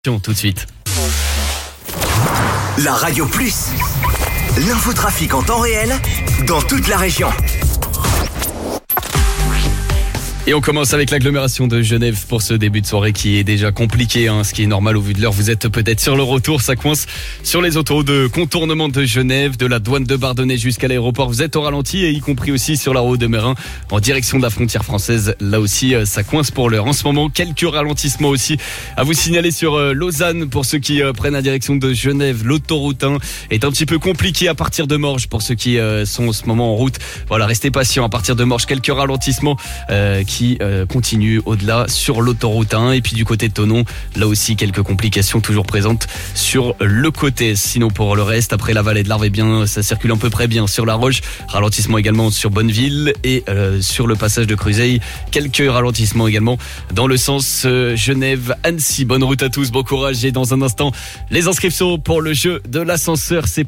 Tout de suite. La Radio Plus, l'infotrafic en temps réel dans toute la région. Et on commence avec l'agglomération de Genève pour ce début de soirée qui est déjà compliqué, ce qui est normal au vu de l'heure. Vous êtes peut-être sur le retour, ça coince sur les autoroutes de contournement de Genève, de la douane de Bardonnay jusqu'à l'aéroport. Vous êtes au ralenti et y compris aussi sur la route de Mérin en direction de la frontière française. Là aussi, ça coince pour l'heure. En ce moment, quelques ralentissements aussi à vous signaler sur Lausanne pour ceux qui prennent la direction de Genève. L'autoroute 1 est un petit peu compliquée à partir de Morges pour ceux qui sont en ce moment en route. Voilà, restez patients à partir de Morges. Quelques ralentissements qui continue au-delà sur l'autoroute 1 et puis du côté de Thonon, là aussi quelques complications toujours présentes sur le côté. Sinon pour le reste, après la vallée de l'Arve, ça circule à peu près bien sur la Roche. Ralentissement également sur Bonneville et sur le passage de Cruzeil. Quelques ralentissements également dans le sens Genève-Annecy. Bonne route à tous, bon courage et dans un instant les inscriptions pour le jeu de l'ascenseur. C'est